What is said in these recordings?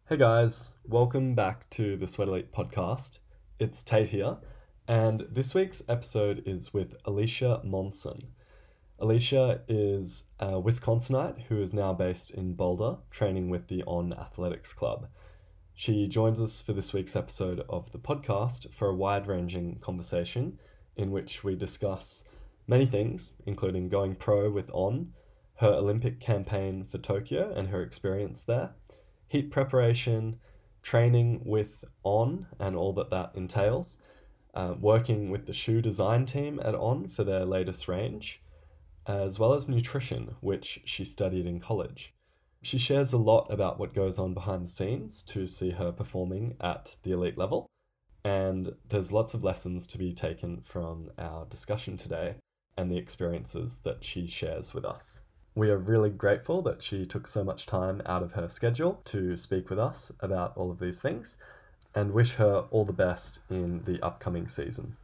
Hey guys, welcome back to the Sweat Elite podcast. It's Tate here, and this week's episode is with Alicia Monson. Alicia is a Wisconsinite who is now based in Boulder, training with the On Athletics Club. She joins us for this week's episode of the podcast for a wide-ranging conversation in which we discuss many things, including going pro with On, her Olympic campaign for Tokyo and her experience there, heat preparation, training with On and all that entails, working with the shoe design team at On for their latest range, as well as nutrition, which she studied in college. She shares a lot about what goes on behind the scenes to see her performing at the elite level, and there's lots of lessons to be taken from our discussion today and the experiences that she shares with us. We are really grateful that she took so much time out of her schedule to speak with us about all of these things, and wish her all the best in the upcoming season.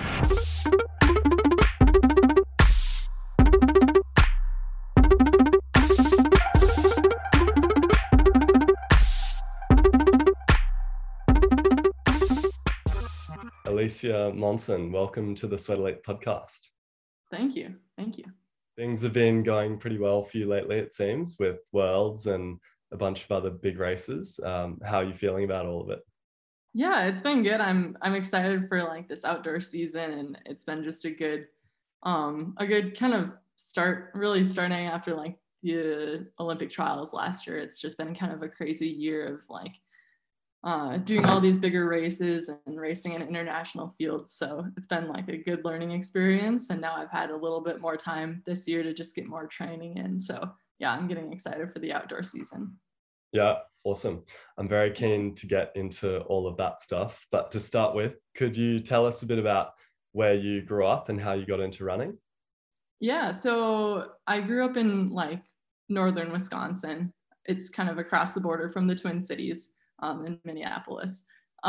Alicia Monson, welcome to the Sweat Elite podcast. Thank you. Things have been going pretty well for you lately, it seems, with Worlds and a bunch of other big races. How are you feeling about all of it? Yeah, it's been good. I'm excited for like this outdoor season, and it's been just a good kind of start, really starting after like the Olympic trials last year. It's just been kind of a crazy year of like doing all these bigger races and racing in international fields. So it's been like a good learning experience. And now I've had a little bit more time this year to just get more training in. So yeah, I'm getting excited for the outdoor season. Yeah, awesome. I'm very keen to get into all of that stuff. But to start with, could you tell us a bit about where you grew up and how you got into running? Yeah, so I grew up in like northern Wisconsin. It's kind of across the border from the Twin Cities in Minneapolis.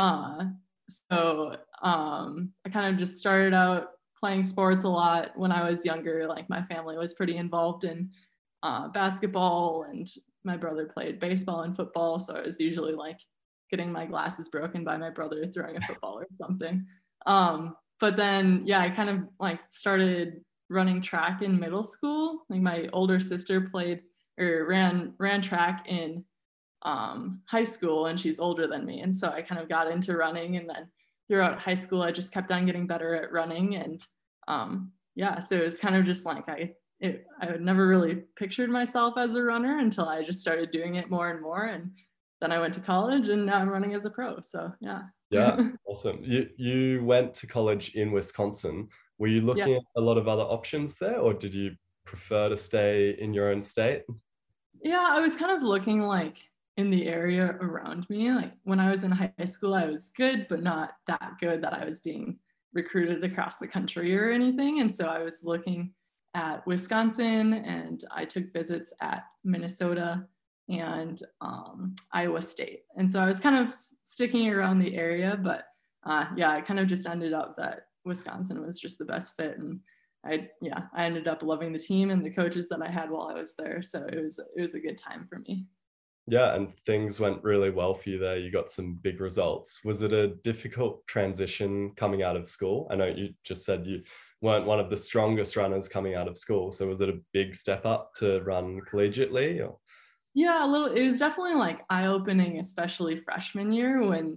I kind of just started out playing sports a lot when I was younger. Like my family was pretty involved in basketball, and my brother played baseball and football. So I was usually like getting my glasses broken by my brother throwing a football or something. But then, yeah, I kind of like started running track in middle school. Like my older sister played or ran track in high school, and she's older than me. And so I kind of got into running, and then throughout high school, I just kept on getting better at running. And yeah, so it was kind of just like I had never really pictured myself as a runner until I just started doing it more and more. And then I went to college, and now I'm running as a pro. So yeah. Yeah, awesome. You went to college in Wisconsin. Were you Yeah. looking at a lot of other options there, or did you prefer to stay in your own state? Yeah, I was kind of looking like in the area around me. Like when I was in high school, I was good, but not that good that I was being recruited across the country or anything. And so I was looking at Wisconsin, and I took visits at Minnesota and Iowa State. And so I was kind of sticking around the area, but yeah, I kind of just ended up that Wisconsin was just the best fit. And I ended up loving the team and the coaches that I had while I was there. So it was a good time for me. Yeah, and things went really well for you there. You got some big results. Was it a difficult transition coming out of school? I know you just said you weren't one of the strongest runners coming out of school. So was it a big step up to run collegiately? Or? Yeah, a little. It was definitely like eye-opening, especially freshman year when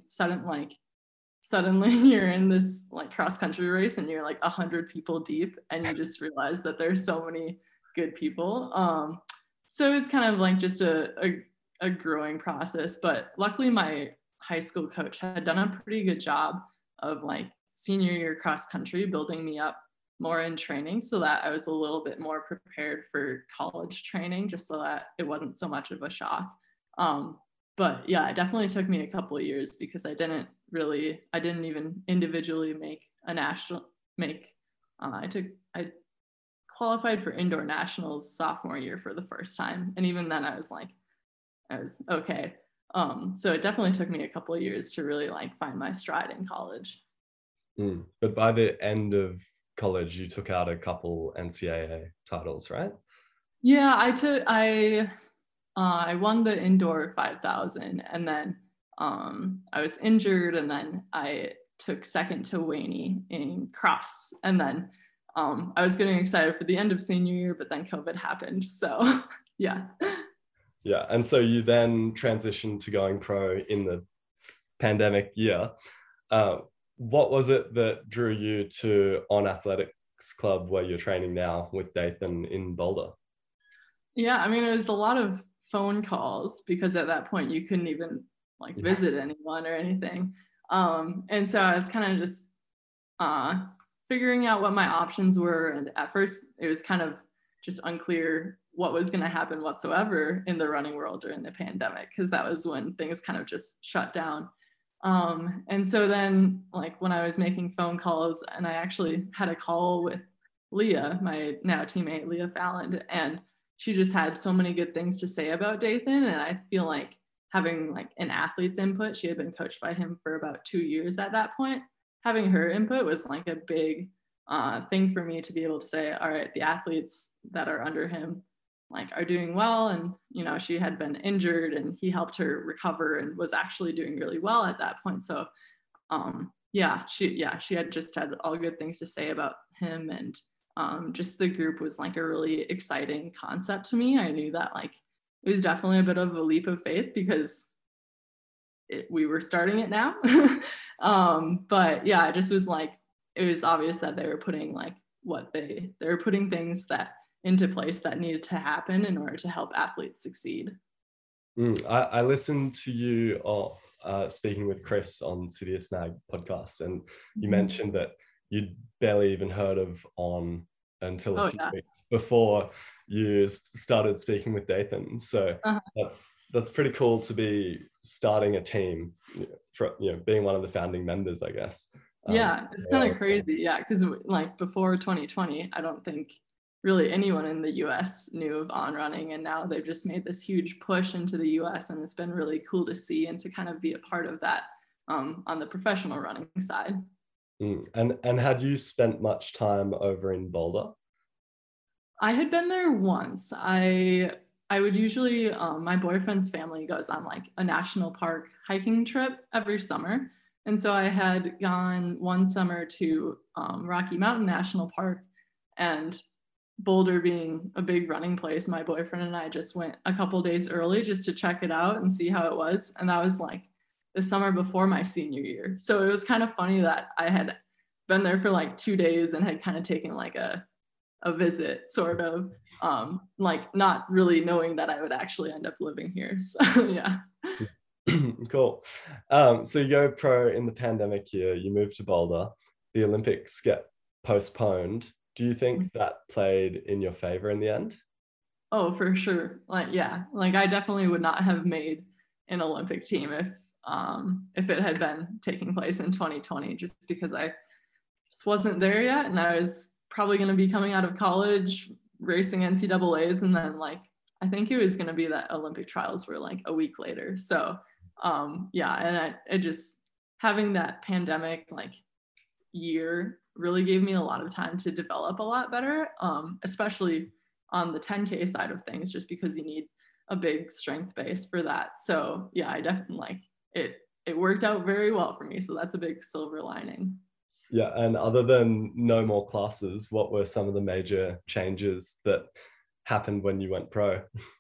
suddenly you're in this like cross-country race and you're like 100 people deep, and you just realize that there's so many good people. So it's kind of like just a growing process. But luckily, my high school coach had done a pretty good job of like senior year cross country building me up more in training, so that I was a little bit more prepared for college training, just so that it wasn't so much of a shock. But yeah, it definitely took me a couple of years because I didn't even individually make a national make. I qualified for indoor nationals sophomore year for the first time, and even then I was okay. So it definitely took me a couple of years to really like find my stride in college. But by the end of college, you took out a couple NCAA titles, right? Yeah, I won the indoor 5,000, and then I was injured, and then I took second to Wayne in cross, and then I was getting excited for the end of senior year, but then COVID happened. So yeah. Yeah, and so you then transitioned to going pro in the pandemic year. What was it that drew you to On Athletics Club, where you're training now with Dathan in Boulder? Yeah, I mean, it was a lot of phone calls because at that point you couldn't even like visit anyone or anything. And so I was kind of just figuring out what my options were. And at first it was kind of just unclear what was going to happen whatsoever in the running world during the pandemic, because that was when things kind of just shut down. And so then like when I was making phone calls, and I actually had a call with Leah, my now teammate, Leah Falland, and she just had so many good things to say about Dathan. And I feel like having like an athlete's input, she had been coached by him for about 2 years at that point. Having her input was like a big thing for me to be able to say, all right, the athletes that are under him like are doing well. And, you know, she had been injured and he helped her recover and was actually doing really well at that point. So she had just had all good things to say about him. And just the group was like a really exciting concept to me. I knew that like it was definitely a bit of a leap of faith because we were starting it now. But yeah, it just was like, it was obvious that they were putting like they were putting things that into place that needed to happen in order to help athletes succeed. I listened to you speaking with Chris on Sidious Mag podcast, and you mentioned that you'd barely even heard of On until a few weeks before you started speaking with Dathan. So that's pretty cool to be starting a team, being one of the founding members, I guess. Yeah, it's kind of crazy. Yeah, because like before 2020, I don't think really anyone in the US knew of On Running, and now they've just made this huge push into the US, and it's been really cool to see and to kind of be a part of that on the professional running side. And had you spent much time over in Boulder? I had been there once. I would usually, my boyfriend's family goes on like a national park hiking trip every summer. And so I had gone one summer to Rocky Mountain National Park, and Boulder being a big running place, my boyfriend and I just went a couple days early just to check it out and see how it was. And that was like the summer before my senior year. So it was kind of funny that I had been there for like 2 days and had kind of taken like a visit, sort of, like not really knowing that I would actually end up living here. So yeah. Cool. So you go pro in the pandemic year, you move to Boulder, the Olympics get postponed. Do you think that played in your favor in the end? Oh, for sure. Like, yeah, like I definitely would not have made an Olympic team if it had been taking place in 2020, just because I just wasn't there yet. And I was probably going to be coming out of college, racing NCAAs. And then like, I think it was going to be that Olympic trials were like a week later. So yeah, and I just having that pandemic like year really gave me a lot of time to develop a lot better, especially on the 10K side of things, just because you need a big strength base for that. So yeah, I definitely like it. It worked out very well for me. So that's a big silver lining. Yeah, and other than no more classes, what were some of the major changes that happened when you went pro?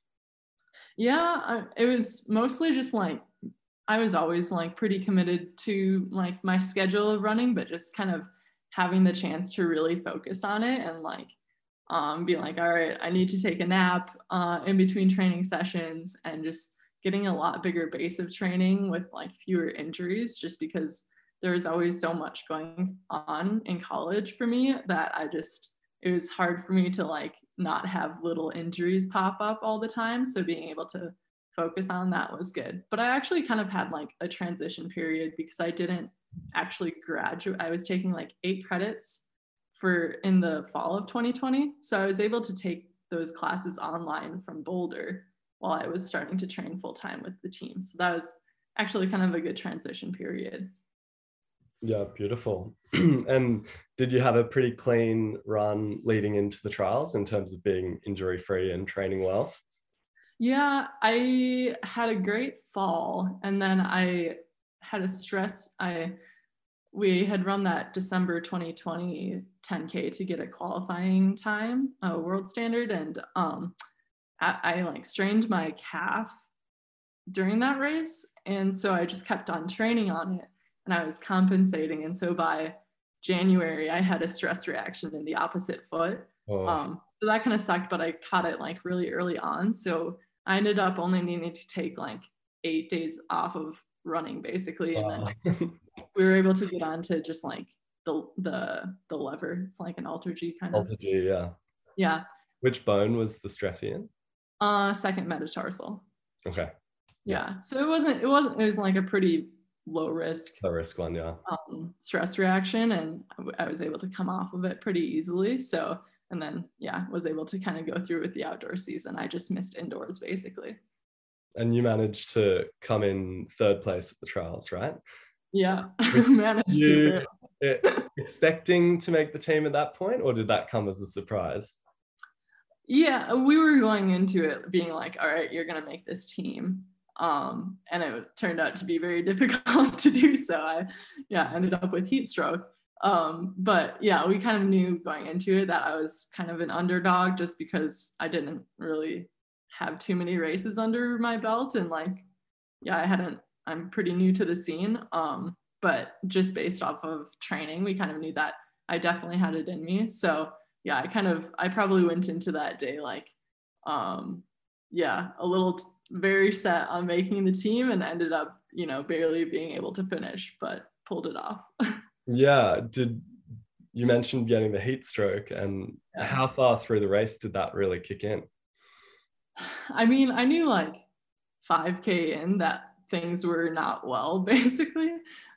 Yeah, it was mostly just like I was always like pretty committed to like my schedule of running, but just kind of having the chance to really focus on it and like be like, all right, I need to take a nap in between training sessions, and just getting a lot bigger base of training with like fewer injuries, just because there was always so much going on in college for me that it was hard for me to like not have little injuries pop up all the time. So being able to focus on that was good. But I actually kind of had like a transition period because I didn't actually graduate. I was taking like 8 credits in the fall of 2020. So I was able to take those classes online from Boulder while I was starting to train full time with the team. So that was actually kind of a good transition period. Yeah, beautiful. And did you have a pretty clean run leading into the trials in terms of being injury free and training well? Yeah, I had a great fall, and then I had a stress. We had run that December 2020 10K to get a qualifying time, a world standard, and I like strained my calf during that race, and so I just kept on training on it, and I was compensating, and so by January I had a stress reaction in the opposite foot. Oh, So that kind of sucked, but I caught it like really early on, so I ended up only needing to take like 8 days off of running basically, and then wow. we were able to get on to just like the lever. It's like an Alter G kind of. Alter G, yeah. Yeah. Which bone was the stress in? Second metatarsal. Okay. Yeah. So it was like a pretty low risk Low risk one, yeah. stress reaction, and I was able to come off of it pretty easily. So, and then yeah, was able to kind of go through with the outdoor season. I just missed indoors basically. And you managed to come in third place at the trials, right? Yeah. Were Managed to. you expecting to make the team at that point, or did that come as a surprise? Yeah, we were going into it being like, all right, you're gonna make this team. And it turned out to be very difficult to do so. I ended up with heat stroke. But yeah, we kind of knew going into it that I was kind of an underdog just because I didn't really have too many races under my belt, and like I'm pretty new to the scene. But just based off of training, we kind of knew that I definitely had it in me. So yeah, I probably went into that day like, a little very set on making the team, and ended up, barely being able to finish, but pulled it off. Yeah. You mentioned getting the heat stroke, and Yeah. how far through the race did that really kick in? I mean, I knew like 5K in that things were not well, basically.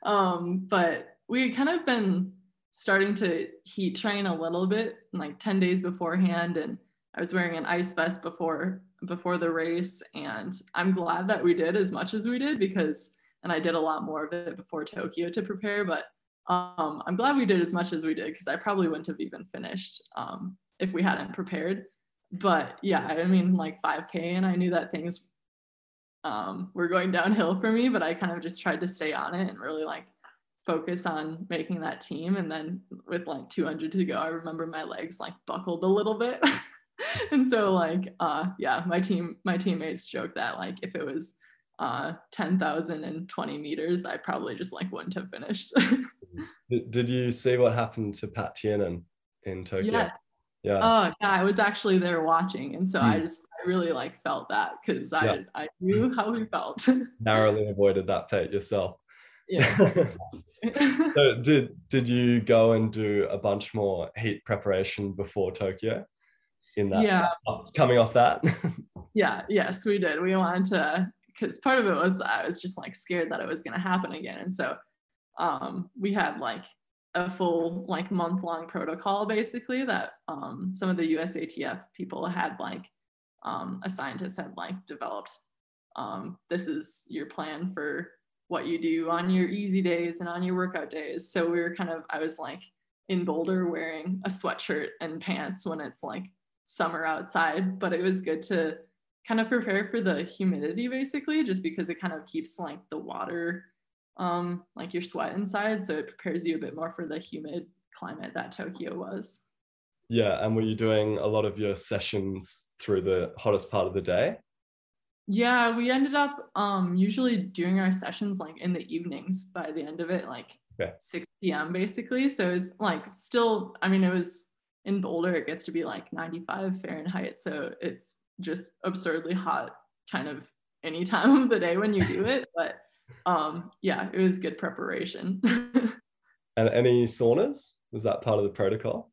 But we had kind of been starting to heat train a little bit, like 10 days beforehand, and I was wearing an ice vest before the race, and I'm glad that we did as much as we did and I did a lot more of it before Tokyo to prepare, but I'm glad we did as much as we did because I probably wouldn't have even finished if we hadn't prepared. But yeah, I mean, like 5K, and I knew that things were going downhill for me, but I kind of just tried to stay on it and really like focus on making that team. And then with like 200 to go, I remember my legs like buckled a little bit. And so my teammates joke that like if it was 10,020 meters, I probably just like wouldn't have finished. Did you see what happened to Pat Tiernan in Tokyo? Yes. Yeah. Yeah, I was actually there watching, and so Mm. I really like felt that because Yeah. I knew how he felt. Narrowly avoided that fate yourself. Yes. So did you go and do a bunch more heat preparation before Tokyo in that Yeah. coming off that? Yeah. Yes, we did. We wanted to, because part of it was I was just like scared that it was going to happen again, and so we had like a full like month-long protocol basically that some of the USATF people had like a scientist had like developed. This is your plan for what you do on your easy days and on your workout days. So I was like in Boulder wearing a sweatshirt and pants when it's like summer outside, but it was good to kind of prepare for the humidity basically, just because it kind of keeps like the water like your sweat inside, so it prepares you a bit more for the humid climate that Tokyo was. Yeah, and were you doing a lot of your sessions through the hottest part of the day? Yeah, we ended up usually doing our sessions like in the evenings by the end of it, like 6 p.m. basically. So it's like still, I mean, it was in Boulder, it gets to be like 95 Fahrenheit. So it's just absurdly hot kind of any time of the day when you do it. But yeah, it was good preparation. And any saunas? Was that part of the protocol?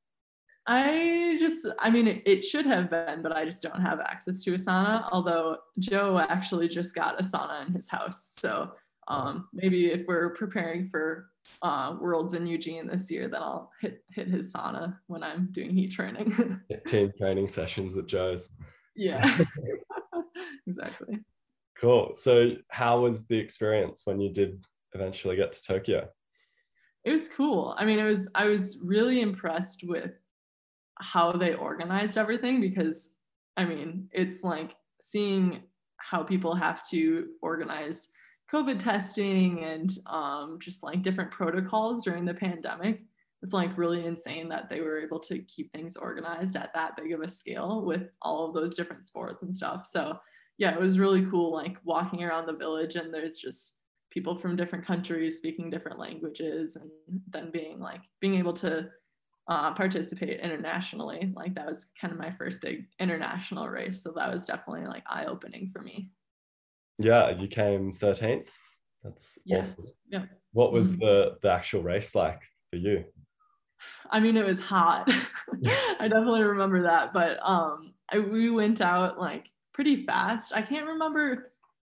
I mean, it should have been, but I just don't have access to a sauna. Although Joe actually just got a sauna in his house. So maybe if we're preparing for Worlds in Eugene this year, then I'll hit his sauna when I'm doing heat training. Team training sessions at Joe's. Yeah, exactly. Cool. So how was the experience when you did eventually get to Tokyo? It was cool. I mean, I was really impressed with how they organized everything because I mean, it's like seeing how people have to organize COVID testing and just like different protocols during the pandemic. It's like really insane that they were able to keep things organized at that big of a scale with all of those different sports and stuff. So yeah, it was really cool, like walking around the village and there's just people from different countries speaking different languages, and then being able to participate internationally. Like that was kind of my first big international race. So that was definitely like eye-opening for me. Yeah, you came 13th. That's Yes. awesome. Yeah. What was the actual race like for you? I mean, it was hot. I definitely remember that, but we went out like pretty fast. I can't remember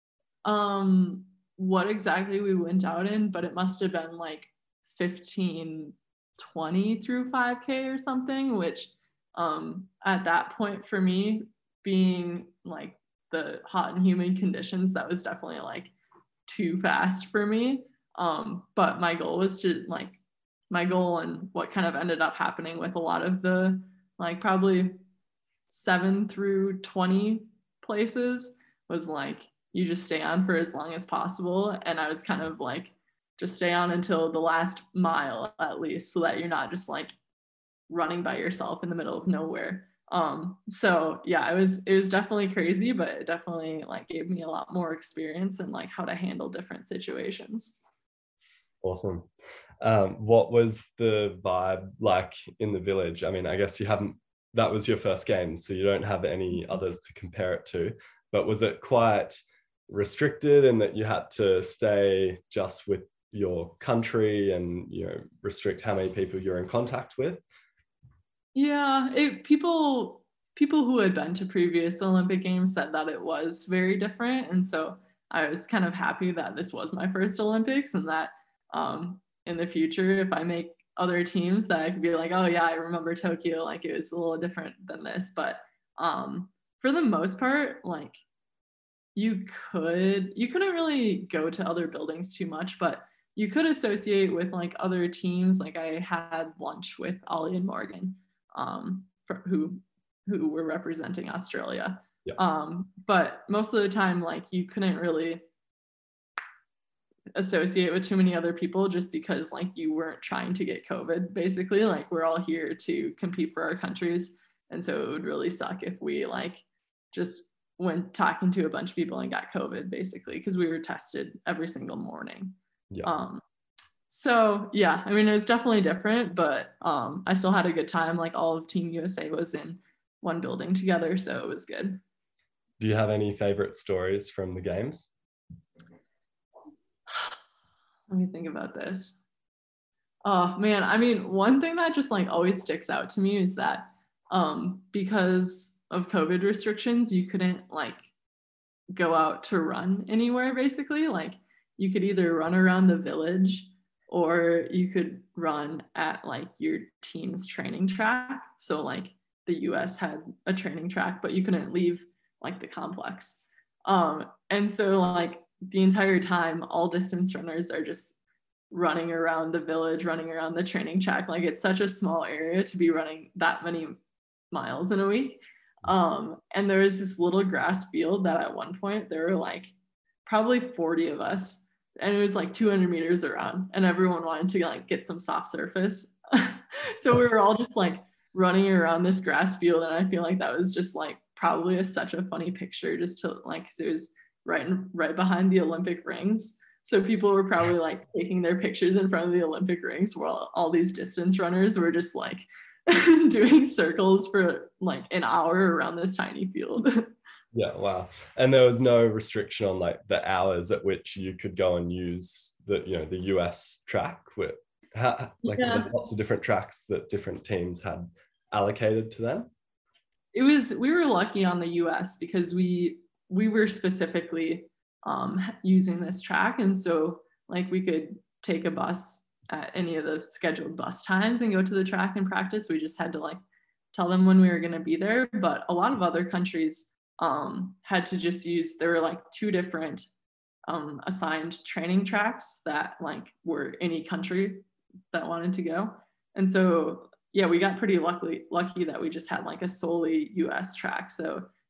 what exactly we went out in, but it must have been like 15:20 through 5K or something, which at that point for me, being like the hot and humid conditions, that was definitely like too fast for me. But my goal was to like my goal, and what kind of ended up happening with a lot of the like probably 7 through 20 places was like you just stay on for as long as possible. And I was kind of like just stay on until the last mile at least, so that you're not just like running by yourself in the middle of nowhere. So yeah, it was definitely crazy, but it definitely like gave me a lot more experience in like how to handle different situations. Awesome. What was the vibe like in the village? I mean, I guess that was your first game, so you don't have any others to compare it to, but was it quite restricted in that you had to stay just with your country and, restrict how many people you're in contact with? Yeah, people who had been to previous Olympic Games said that it was very different, and so I was kind of happy that this was my first Olympics, and that in the future, if I make other teams, that I could be like, oh yeah, I remember Tokyo, like it was a little different than this. But for the most part, like you couldn't really go to other buildings too much, but you could associate with like other teams. Like I had lunch with Ollie and Morgan, who were representing Australia. Yeah. But most of the time, like you couldn't really associate with too many other people, just because like you weren't trying to get COVID. Basically, like we're all here to compete for our countries, and so it would really suck if we like just went talking to a bunch of people and got COVID, basically, because we were tested every single morning. Yeah. So yeah, I mean, it was definitely different, but I still had a good time. Like all of Team USA was in one building together, so it was good. Do you have any favorite stories from the games? Let me think about this. Oh man, I mean, one thing that just like always sticks out to me is that because of COVID restrictions, you couldn't like go out to run anywhere, basically. Like you could either run around the village or you could run at like your team's training track. So like the US had a training track, but you couldn't leave like the complex. And so like the entire time, all distance runners are just running around the village, running around the training track. Like it's such a small area to be running that many miles in a week. And there was this little grass field that at one point there were like probably 40 of us, and it was like 200 meters around, and everyone wanted to like get some soft surface. So we were all just like running around this grass field, and I feel like that was just like probably such a funny picture, just to like, because it was right behind the Olympic rings. So people were probably like taking their pictures in front of the Olympic rings while all these distance runners were just like doing circles for like an hour around this tiny field. Yeah, wow. And there was no restriction on like the hours at which you could go and use the US track with like Yeah. there were lots of different tracks that different teams had allocated to them. We were lucky on the US because we were specifically using this track, and so like we could take a bus at any of the scheduled bus times and go to the track and practice. We just had to like tell them when we were going to be there. But a lot of other countries had to just use, there were like 2 different assigned training tracks that like were any country that wanted to go. And so yeah, we got pretty lucky that we just had like a solely US track. So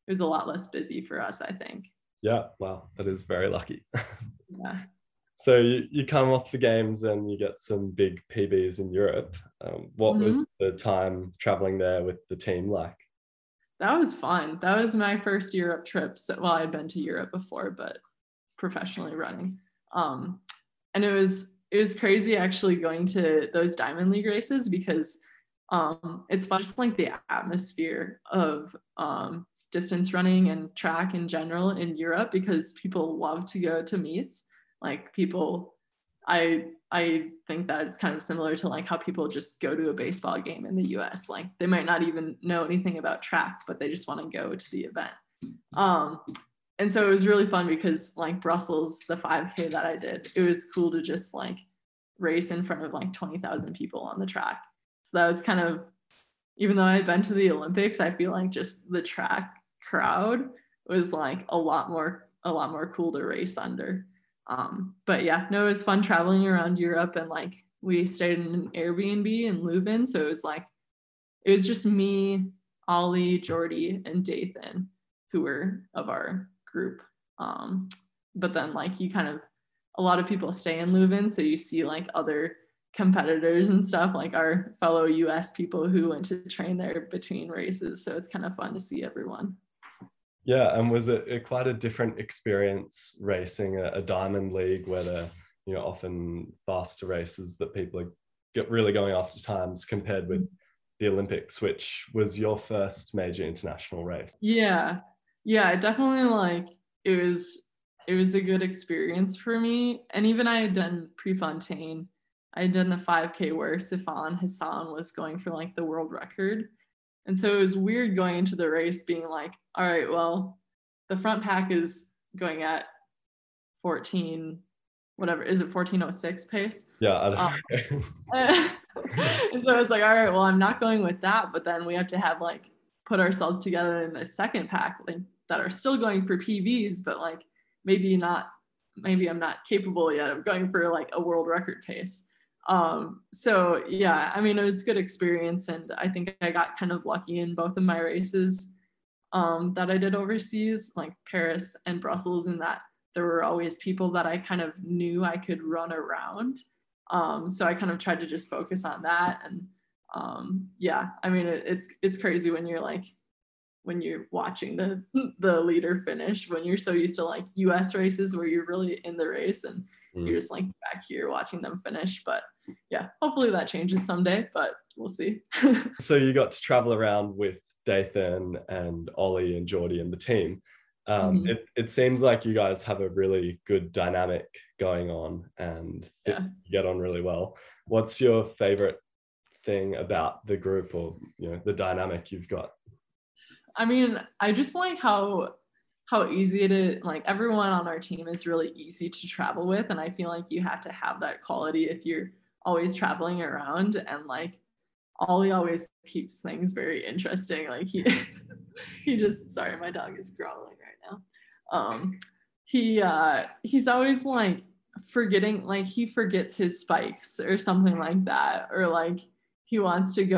was a lot less busy for us, I think. Yeah, wow, that is very lucky. Yeah. So you come off the games and you get some big PBs in Europe. What was Mhm. the time traveling there with the team like? That was fun. That was my first Europe trip. So, well, I'd been to Europe before, but professionally running. And it was crazy actually going to those Diamond League races because it's fun, just like the atmosphere of distance running and track in general in Europe, because people love to go to meets. Like people, I think that it's kind of similar to like how people just go to a baseball game in the US. Like they might not even know anything about track, but they just want to go to the event. Um, and so it was really fun because like Brussels, the 5K that I did, it was cool to just like race in front of like 20,000 people on the track. So that was kind of, even though I had been to the Olympics, I feel like just the track crowd was like a lot more cool to race under. But yeah, no, it was fun traveling around Europe, and like we stayed in an Airbnb in Leuven. So it was just me, Ollie, Jordy, and Dathan, who were of our group. But then like a lot of people stay in Leuven, so you see like other competitors and stuff, like our fellow US people who went to train there between races. So it's kind of fun to see everyone. Yeah, and was it quite a different experience racing a Diamond League where they're, often faster races that people are really going after times compared with the Olympics, which was your first major international race? Yeah, definitely like it was a good experience for me. And even I had done Prefontaine. I had done the 5K where Sifan Hassan was going for like the world record. And so it was weird going into the race being like, all right, well, the front pack is going at 14, whatever, is it 14:06 pace? Yeah, I don't know. And so I was like, all right, well, I'm not going with that. But then we have to have like put ourselves together in a second pack like, that are still going for PBs, but like maybe I'm not capable yet of going for like a world record pace. So yeah, I mean, it was a good experience, and I think I got kind of lucky in both of my races that I did overseas, like Paris and Brussels, in that there were always people that I kind of knew I could run around. So I kind of tried to just focus on that. And yeah, I mean, it's crazy when you're watching the leader finish, when you're so used to like US races where you're really in the race and you're just like back here watching them finish. But yeah, hopefully that changes someday, but we'll see. So you got to travel around with Dathan and Ollie and Geordie and the team. Mhm. It seems like you guys have a really good dynamic going on, and Yeah. you get on really well. What's your favorite thing about the group, or the dynamic you've got? I mean, I just like how easy it is. Like everyone on our team is really easy to travel with, and I feel like you have to have that quality if you're always traveling around. And like Ollie always keeps things very interesting. Like he just, sorry, my dog is growling right now. He's always like forgetting, like he forgets his spikes or something like that, or like he wants to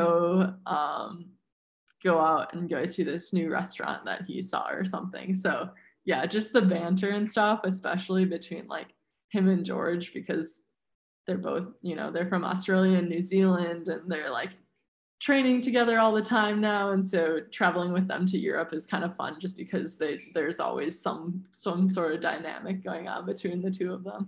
go out and go to this new restaurant that he saw or something. So yeah, just the banter and stuff, especially between like him and George, because they're both, they're from Australia and New Zealand, and they're like training together all the time now. And so traveling with them to Europe is kind of fun, just because there's always some sort of dynamic going on between the two of them.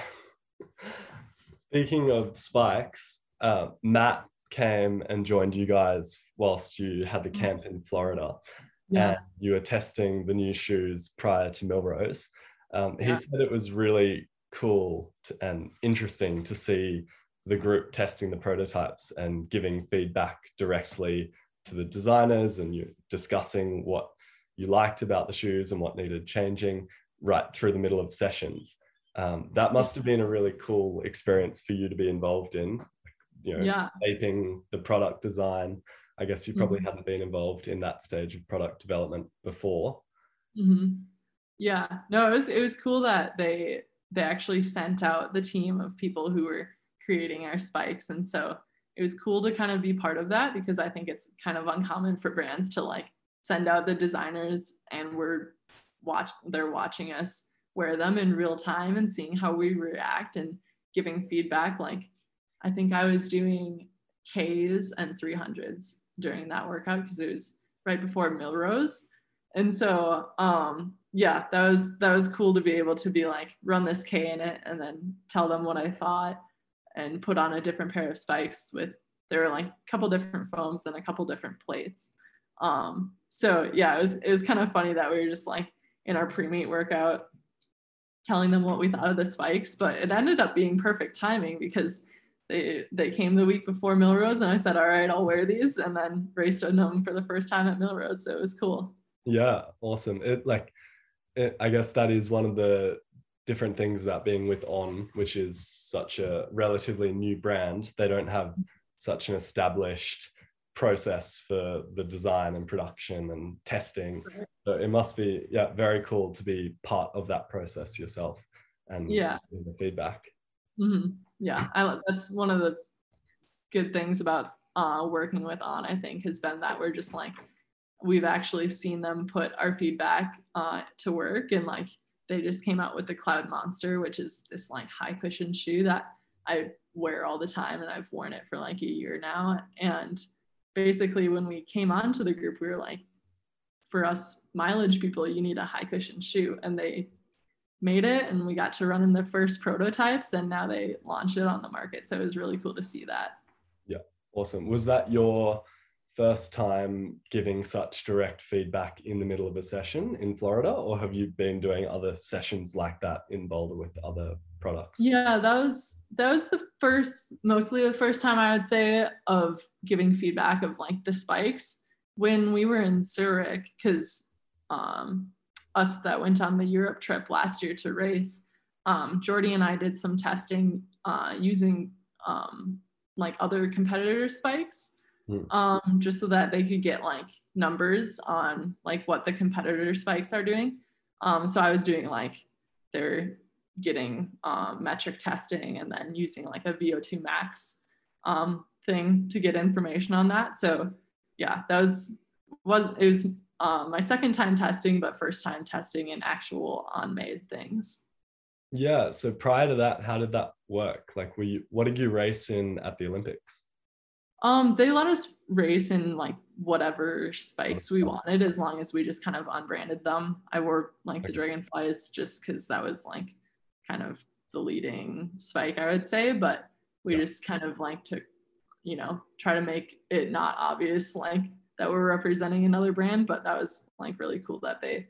Speaking of spikes, Matt came and joined you guys whilst you had the camp in Florida, Yeah. and you were testing the new shoes prior to Millrose. He Yeah. said it was really cool and interesting to see the group testing the prototypes and giving feedback directly to the designers, and you discussing what you liked about the shoes and what needed changing right through the middle of sessions. That must have been a really cool experience for you to be involved in, Yeah. shaping the product design. I guess you probably hadn't been involved in that stage of product development before. Mm-hmm. Yeah, no, it was cool that they actually sent out the team of people who were creating our spikes. And so it was cool to kind of be part of that, because I think it's kind of uncommon for brands to like send out the designers, and they're watching us wear them in real time and seeing how we react and giving feedback. Like, I think I was doing Ks and 300s during that workout because it was right before Millrose. And so yeah, that was cool to be able to be like, run this K in it and then tell them what I thought and put on a different pair of spikes there were like a couple different foams and a couple different plates. So yeah, it was kind of funny that we were just like in our pre-meet workout telling them what we thought of the spikes, but it ended up being perfect timing because they came the week before Millrose, and I said, all right, I'll wear these, and then raced in them for the first time at Millrose. So it was cool. Yeah, awesome. I guess that is one of the different things about being with On, which is such a relatively new brand. They don't have such an established process for the design and production and testing. So it must be, yeah, very cool to be part of that process yourself and the feedback. Mm-hmm. Yeah, that's one of the good things about working with On, I think, has been that we're just like, we've actually seen them put our feedback to work, and like they just came out with the Cloud Monster, which is this like high cushion shoe that I wear all the time, and I've worn it for like a year now. And basically when we came onto the group, we were like, for us mileage people, you need a high cushion shoe, and they made it, and we got to run in the first prototypes, and now they launched it on the market. So it was really cool to see that. Yeah, awesome. Was that your first time giving such direct feedback in the middle of a session in Florida, or have you been doing other sessions like that in Boulder with other products? Yeah, that was mostly the first time I would say of giving feedback of like the spikes when we were in Zurich, because us that went on the Europe trip last year to race, Jordy and I did some testing using like other competitor spikes, just so that they could get like numbers on like what the competitor spikes are doing. So I was doing like, they're getting metric testing and then using like a VO2 max thing to get information on that. So yeah, that was my second time testing, but first time testing in actual On-made things. Yeah. So prior to that, how did that work? Like, what did you race in at the Olympics? They let us race in like whatever spikes we wanted, as long as we just kind of unbranded them. I wore like the Dragonflies just because that was like kind of the leading spike, I would say, but we just kind of like to, try to make it not obvious like that we're representing another brand. But that was like really cool that they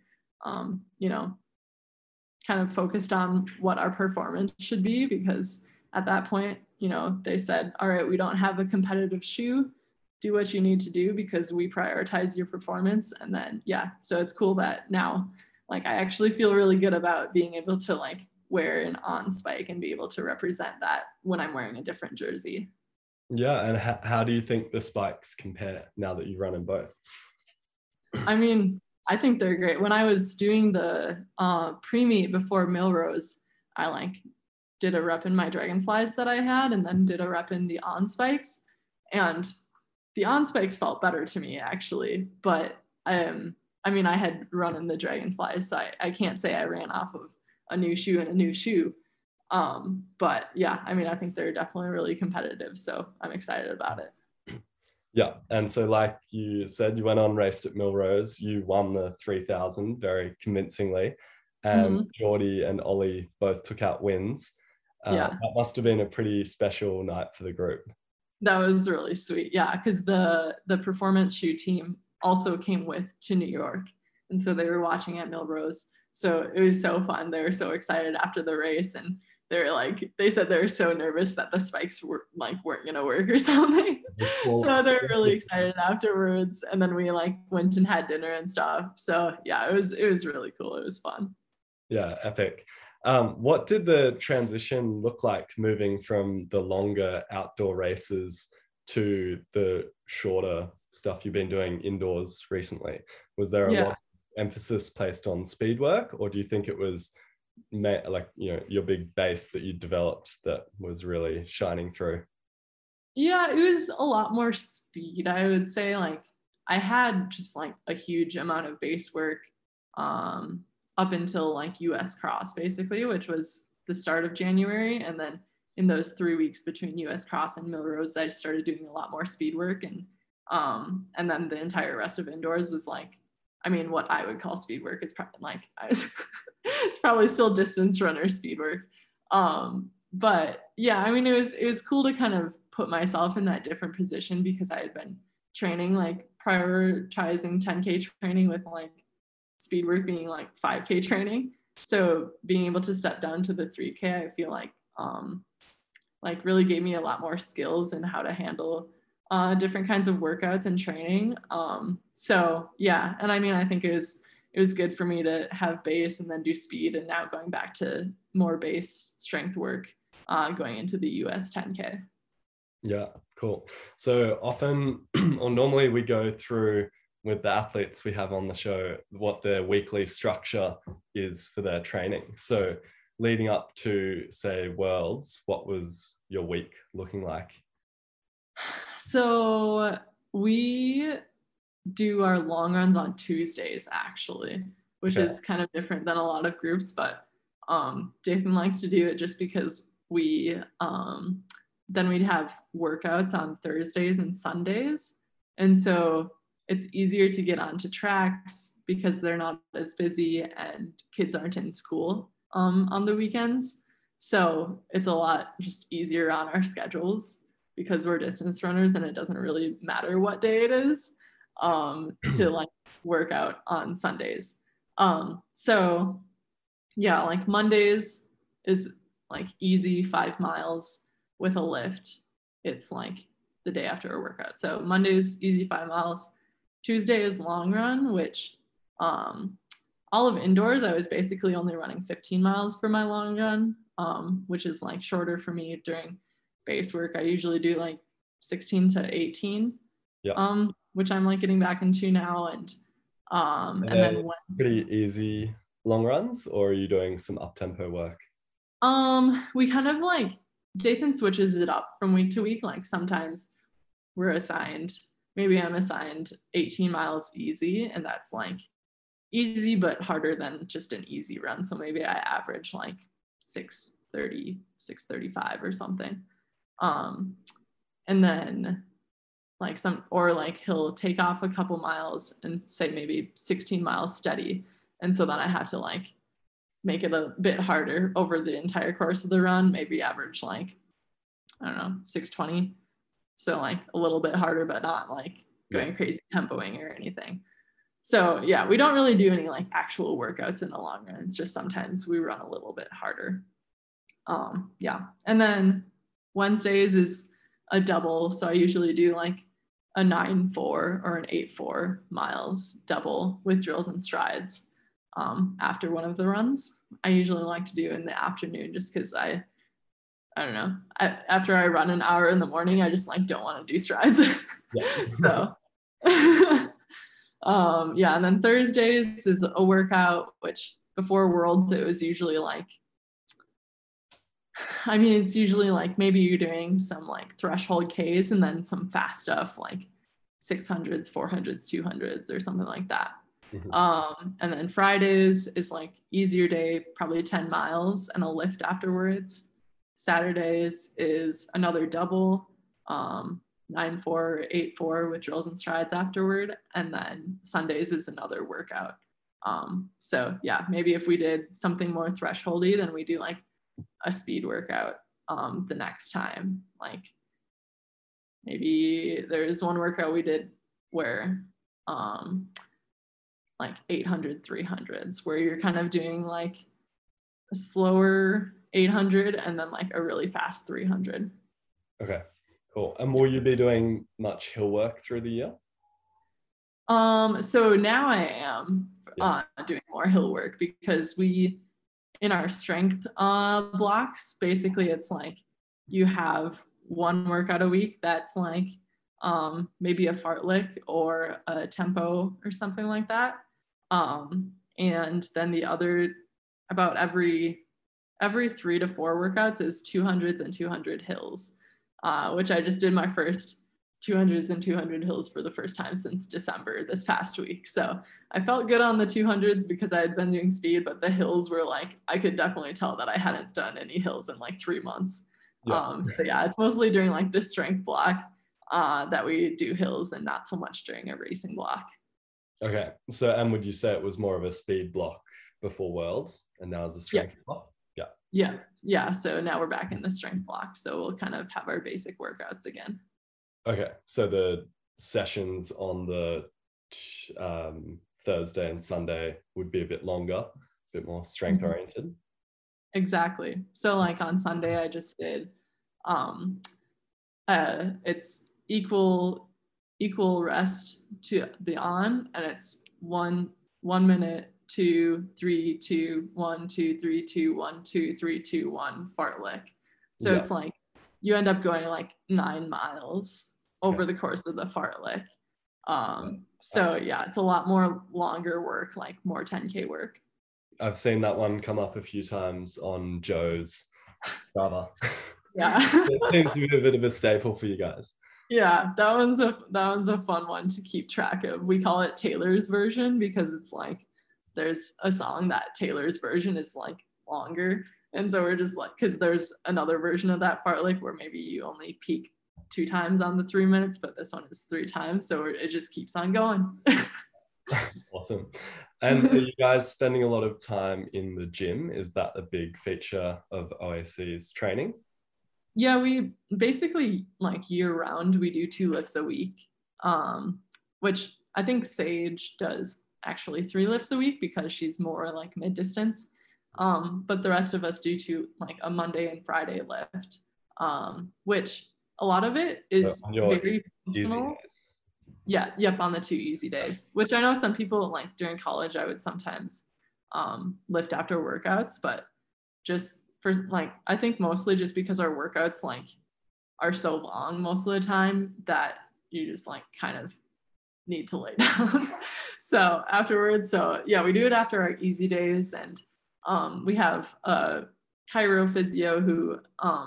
kind of focused on what our performance should be, because at that point, they said, all right, we don't have a competitive shoe, do what you need to do because we prioritize your performance. And then so it's cool that now like I actually feel really good about being able to like wear an On spike and be able to represent that when I'm wearing a different jersey. Yeah. And how do you think the spikes compare now that you run in both? I mean, I think they're great. When I was doing the pre-meet before Millrose, I like did a rep in my Dragonflies that I had, and then did a rep in the On spikes, and the On spikes felt better to me actually. But I mean, I had run in the Dragonflies, so I can't say I ran off of a new shoe and a new shoe. But yeah, I mean, I think they're definitely really competitive, so I'm excited about it. Yeah, and so like you said, you went on, raced at Millrose, you won the 3000 very convincingly, and Jordy and Ollie both took out wins. That must have been a pretty special night for the group. That was really sweet, yeah, because the performance shoe team also came to New York, and so they were watching at Millrose. So it was so fun. They were so excited after the race, and they said they were so nervous that the spikes weren't gonna work or something. So they're really excited afterwards. And then we went and had dinner and stuff. So yeah, it was really cool. It was fun. Yeah, epic. What did the transition look like moving from the longer outdoor races to the shorter stuff you've been doing indoors recently? Was there a lot of emphasis placed on speed work, or do you think it was your big base that you developed that was really shining through? Yeah, it was a lot more speed, I would say. I had just like a huge amount of base work up until like US Cross basically, which was the start of January. And then in those 3 weeks between US Cross and Millrose, I started doing a lot more speed work. And then the entire rest of indoors was like, I mean, what I would call speed work. It's probably like, it's probably still distance runner speed work. But yeah, I mean, it was cool to kind of put myself in that different position because I had been training, like prioritizing 10K training with like speed work being like 5K training. So being able to step down to the 3K, I feel like really gave me a lot more skills in how to handle different kinds of workouts and training. So yeah, and I mean, I think it was good for me to have base and then do speed, and now going back to more base strength work going into the US 10K. Yeah, cool. So often, or normally we go through with the athletes we have on the show what their weekly structure is for their training. So leading up to, say, Worlds, what was your week looking like? So we do our long runs on Tuesdays, actually, which is kind of different than a lot of groups, but Dathan likes to do it just because we then we'd have workouts on Thursdays and Sundays. And so it's easier to get onto tracks because they're not as busy and kids aren't in school on the weekends. So it's a lot just easier on our schedules because we're distance runners and it doesn't really matter what day it is to like work out on Sundays. So yeah, like Mondays is like easy 5 miles with a lift. It's like the day after a workout. So Monday's easy 5 miles. Tuesday is long run, which all of indoors, I was basically only running 15 miles for my long run, which is like shorter for me during base work. I usually do like 16 to 18, which I'm like getting back into now. And then pretty easy long runs, or are you doing some up tempo work? We kind of like Dathan switches it up from week to week. Like sometimes maybe I'm assigned 18 miles easy, and that's like easy but harder than just an easy run. So maybe I average like 6:30, 6:35 or something. And then like he'll take off a couple miles and say maybe 16 miles steady. And so then I have to like make it a bit harder over the entire course of the run, maybe average like, I don't know, 6:20. So like a little bit harder, but not like going crazy tempoing or anything. So yeah, we don't really do any like actual workouts in the long run. It's just sometimes we run a little bit harder. Yeah. And then Wednesdays is a double. So I usually do like a 9-4 or an 8-4 miles double with drills and strides after one of the runs. I usually like to do in the afternoon just because I don't know. After I run an hour in the morning, I just like don't want to do strides. So yeah, and then Thursdays is a workout, which before Worlds it was usually like, I mean, it's usually like maybe you're doing some like threshold Ks and then some fast stuff like 600s, 400s, 200s or something like that. And then Fridays is like easier day, probably 10 miles and a lift afterwards. Saturdays is another double, 9-4, 8-4 with drills and strides afterward. And then Sundays is another workout. So yeah, maybe if we did something more thresholdy, then we do like a speed workout the next time. Like maybe there's one workout we did where like 800 300s where you're kind of doing like a slower 800 and then like a really fast 300. Okay, cool. And will you be doing much hill work through the year? So now I am doing more hill work because we, in our strength blocks, basically it's like you have one workout a week that's like maybe a fartlek or a tempo or something like that. And then the other, about every 3 to 4 workouts is 200s and 200 hills, which I just did my first 200s and 200 hills for the first time since December this past week. So I felt good on the 200s because I had been doing speed, but the hills were like, I could definitely tell that I hadn't done any hills in like 3 months. So yeah, it's mostly during like the strength block that we do hills and not so much during a racing block. Okay. So, and would you say it was more of a speed block before Worlds and now it's a strength block? Yeah. So now we're back in the strength block. So we'll kind of have our basic workouts again. Okay. So the sessions on the Thursday and Sunday would be a bit longer, a bit more strength oriented. Exactly. So like on Sunday, I just did, it's equal rest to the on, and it's 1 minute, 2, 3, 2, 1, 2, 3, 2, 1, 2, 3, 2, 1 fartlek. So it's like you end up going like 9 miles over the course of the fartlek. So yeah, it's a lot more longer work, like more 10K work. I've seen that one come up a few times on Joe's Strava. Yeah. It seems to be a bit of a staple for you guys. Yeah, that one's a fun one to keep track of. We call it Taylor's version because it's like there's a song that Taylor's version is like longer. And so we're just like, because there's another version of that fartlek where maybe you only peak 2 times on the 3 minutes, but this one is 3 times. So it just keeps on going. Awesome. And are you guys spending a lot of time in the gym? Is that a big feature of OAC's training? Yeah, we basically like year round, we do 2 lifts a week, which I think Sage does actually 3 lifts a week because she's more like mid distance. But the rest of us do 2, like a Monday and Friday lift, which a lot of it is very functional. Yep, on the 2 easy days, which I know some people like during college, I would sometimes lift after workouts, but just for like, I think mostly just because our workouts like are so long most of the time that you just like kind of need to lay down. So afterwards, so yeah, we do it after our easy days. And we have a chiro physio who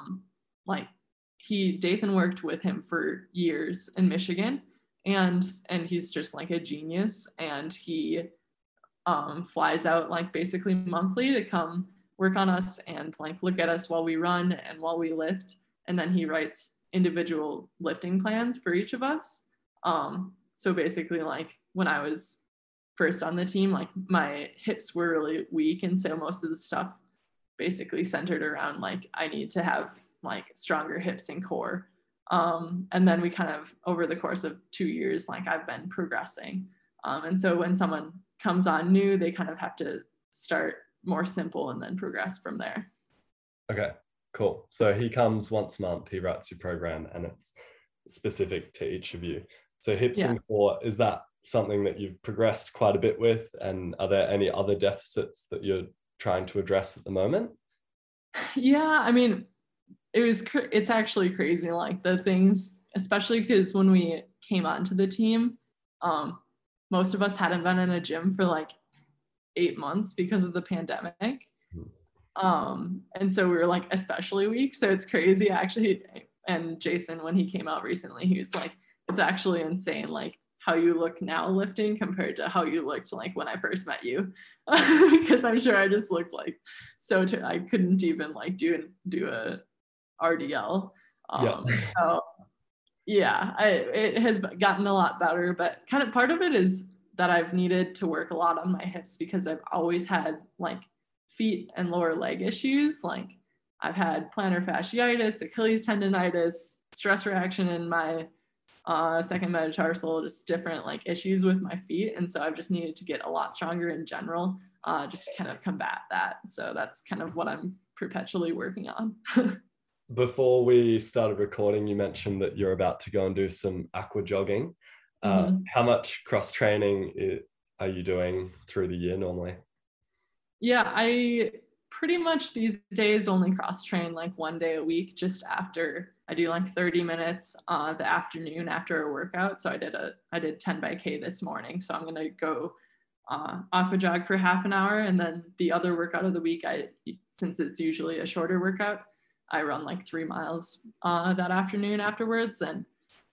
Dathan worked with him for years in Michigan, and he's just like a genius, and he flies out like basically monthly to come work on us and like look at us while we run and while we lift, and then he writes individual lifting plans for each of us. So basically, like when I was first on the team, like my hips were really weak, and so most of the stuff basically centered around like I need to have like stronger hips and core. And then we kind of over the course of 2 years, like I've been progressing. And so when someone comes on new, they kind of have to start more simple and then progress from there. Okay, cool. So he comes once a month, he writes your program, and it's specific to each of you. So hips and core, is that something that you've progressed quite a bit with? And are there any other deficits that you're trying to address at the moment? Yeah, I mean, it's actually crazy, like the things, especially because when we came onto the team, most of us hadn't been in a gym for like 8 months because of the pandemic. And so we were like especially weak. So it's crazy actually. And Jason, when he came out recently, he was like, it's actually insane like how you look now lifting compared to how you looked like when I first met you. Because I'm sure I just looked like I couldn't even like do a RDL. So yeah, it has gotten a lot better, but kind of part of it is that I've needed to work a lot on my hips because I've always had like feet and lower leg issues. Like I've had plantar fasciitis, Achilles tendonitis, stress reaction in my second metatarsal, just different like issues with my feet. And so I've just needed to get a lot stronger in general, just to kind of combat that. So that's kind of what I'm perpetually working on. Before we started recording, you mentioned that you're about to go and do some aqua jogging. How much cross training are you doing through the year normally? Yeah, I pretty much these days only cross train like 1 day a week, just after I do like 30 minutes the afternoon after a workout. So I did 10 by K this morning. So I'm going to go aqua jog for half an hour. And then the other workout of the week, since it's usually a shorter workout, I run like 3 miles that afternoon afterwards. And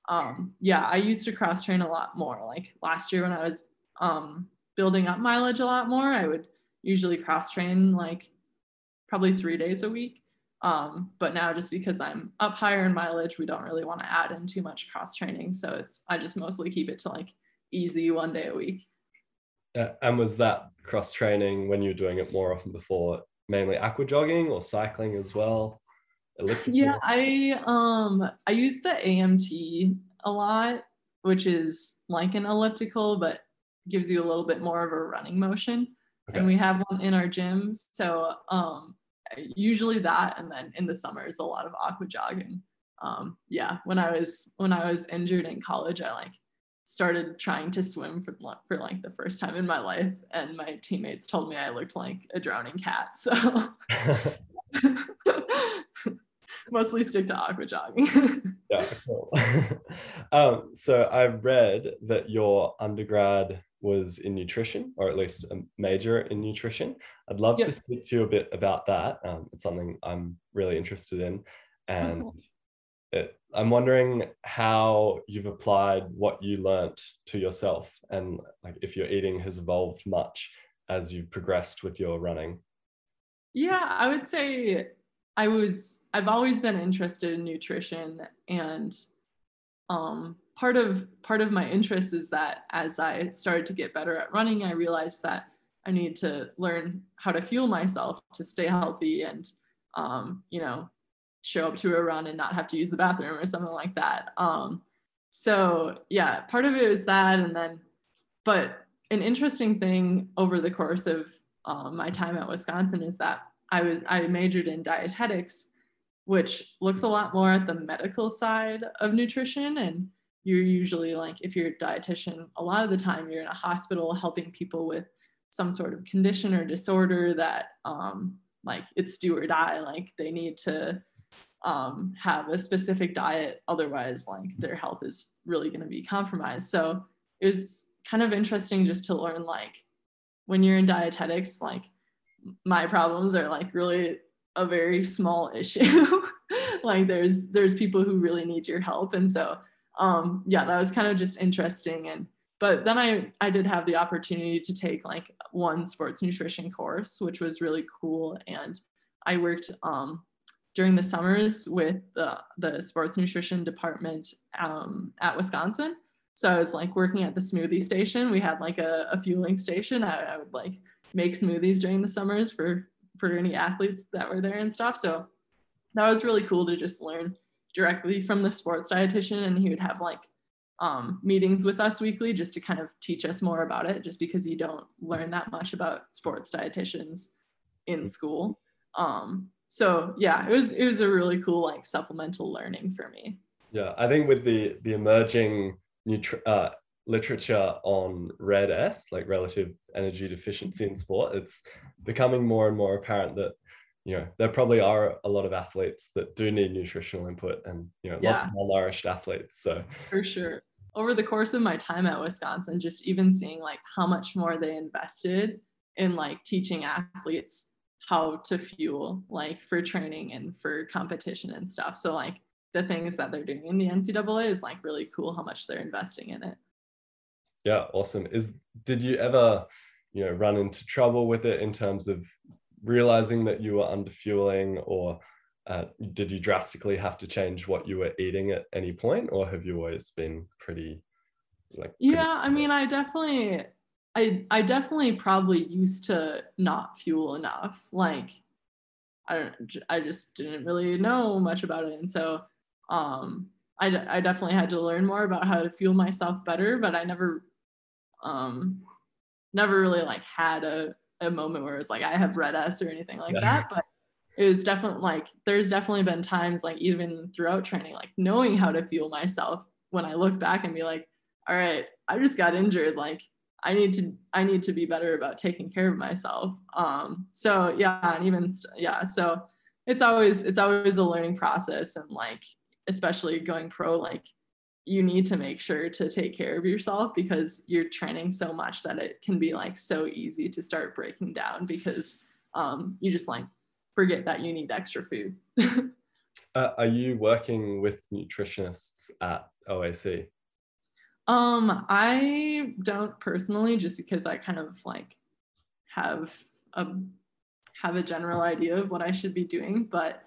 yeah, I used to cross train a lot more. Like last year when I was building up mileage a lot more, I would usually cross train like probably 3 days a week. But now just because I'm up higher in mileage, we don't really want to add in too much cross training. So I just mostly keep it to like easy 1 day a week. And was that cross training when you were doing it more often before, mainly aqua jogging or cycling as well? Yeah, I use the AMT a lot, which is like an elliptical, but gives you a little bit more of a running motion. Okay. And we have one in our gym. So usually that, and then in the summers a lot of aqua jogging. Yeah, when I was injured in college, I like started trying to swim for like the first time in my life, and my teammates told me I looked like a drowning cat. So mostly stick to aqua jogging. Yeah, cool. So I read that your undergrad was in nutrition, or at least a major in nutrition. I'd love to speak to you a bit about that. It's something I'm really interested in. And I'm wondering how you've applied what you learnt to yourself, and like if your eating has evolved much as you've progressed with your running. Yeah, I would say I've always been interested in nutrition, and part of my interest is that as I started to get better at running, I realized that I need to learn how to fuel myself to stay healthy and show up to a run and not have to use the bathroom or something like that. So yeah, part of it was that, and then but an interesting thing over the course of my time at Wisconsin is that I majored in dietetics, which looks a lot more at the medical side of nutrition. And you're usually like, if you're a dietitian, a lot of the time you're in a hospital helping people with some sort of condition or disorder that like it's do or die. Like they need to have a specific diet, otherwise like their health is really going to be compromised. So it was kind of interesting just to learn, like when you're in dietetics, like my problems are like really a very small issue. Like there's people who really need your help. And so yeah, that was kind of just interesting. And but then I did have the opportunity to take like one sports nutrition course, which was really cool. And I worked during the summers with the sports nutrition department at Wisconsin. So I was like working at the smoothie station. We had like a fueling station. I would like make smoothies during the summers for any athletes that were there and stuff. So that was really cool to just learn directly from the sports dietitian. And he would have like meetings with us weekly just to kind of teach us more about it, just because you don't learn that much about sports dietitians in school. So yeah, it was a really cool like supplemental learning for me. Yeah, I think with the emerging literature on RED-S, like relative energy deficiency in sport, it's becoming more and more apparent that there probably are a lot of athletes that do need nutritional input, and lots of malnourished athletes. So for sure, over the course of my time at Wisconsin, just even seeing like how much more they invested in like teaching athletes how to fuel, like for training and for competition and stuff. So like the things that they're doing in the NCAA is like really cool how much they're investing in it. Yeah, awesome. Did you ever run into trouble with it in terms of realizing that you were underfueling, or did you drastically have to change what you were eating at any point, or have you always been pretty I mean, I definitely probably used to not fuel enough. Like I just didn't really know much about it. And so I definitely had to learn more about how to fuel myself better, but I never really like had a moment where it was like I have RED-S or anything like that. But it was definitely like there's definitely been times like even throughout training, like knowing how to fuel myself, when I look back and be like, all right, I just got injured, like I need to be better about taking care of myself. So yeah, and even so it's always a learning process. And like especially going pro, like you need to make sure to take care of yourself, because you're training so much that it can be like so easy to start breaking down, because you just like forget that you need extra food. Are you working with nutritionists at OAC? I don't personally, just because I kind of like have a have a general idea of what I should be doing. But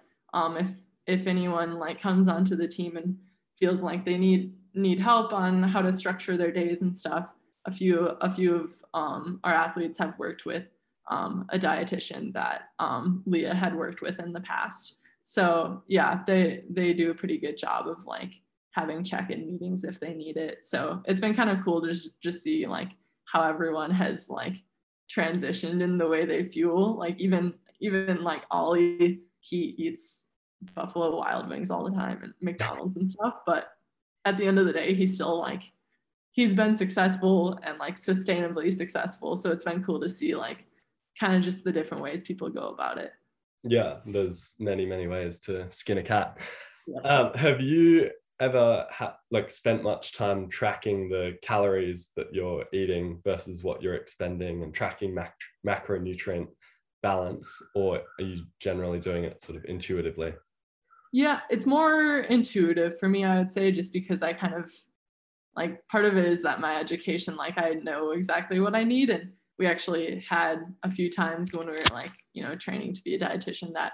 if anyone like comes onto the team and feels like they need help on how to structure their days and stuff, a few of our athletes have worked with a dietitian that Leah had worked with in the past. So yeah, they do a pretty good job of like having check-in meetings if they need it. So it's been kind of cool to just see like how everyone has like transitioned in the way they fuel. Like even like Ollie, he eats Buffalo Wild Wings all the time and McDonald's and stuff. But at the end of the day, he's still like, he's been successful and like sustainably successful. So it's been cool to see like kind of just the different ways people go about it. Yeah, there's many ways to skin a cat. Yeah. Have you ever spent much time tracking the calories that you're eating versus what you're expending and tracking macronutrient balance, or are you generally doing it sort of intuitively? Yeah, it's more intuitive for me, I would say, just because I kind of like, part of it is that my education, like I know exactly what I need. And we actually had a few times when we were like, you know, training to be a dietitian that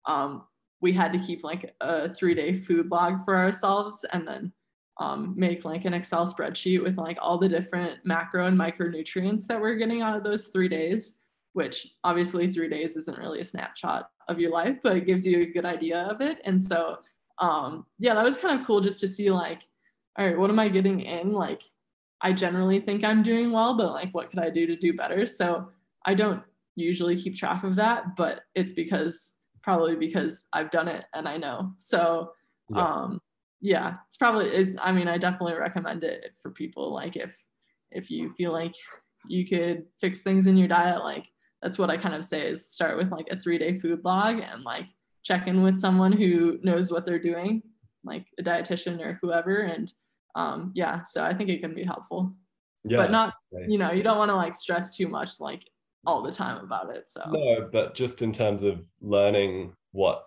we had to keep like a 3-day food log for ourselves and then make like an Excel spreadsheet with like all the different macro and micronutrients that we're getting out of those 3 days, which obviously 3 days isn't really a snapshot of your life, but it gives you a good idea of it. And so, yeah, that was kind of cool just to see like, all right, what am I getting in? Like, I generally think I'm doing well, but like, what could I do to do better? So I don't usually keep track of that, but it's probably because I've done it and I know. So, yeah, I mean, I definitely recommend it for people. Like if you feel like you could fix things in your diet, like that's what I kind of say is start with like a 3-day food log and like check in with someone who knows what they're doing, like a dietitian or whoever. And yeah, so I think it can be helpful, but not, you know, you don't want to like stress too much like all the time about it. So no, but just in terms of learning what